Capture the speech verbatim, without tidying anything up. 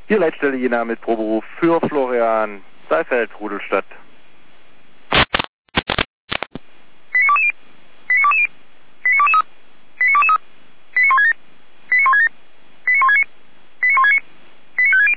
Hier Leitstelle Jena mit Proberuf für Florian Seifeld, Rudelstadt.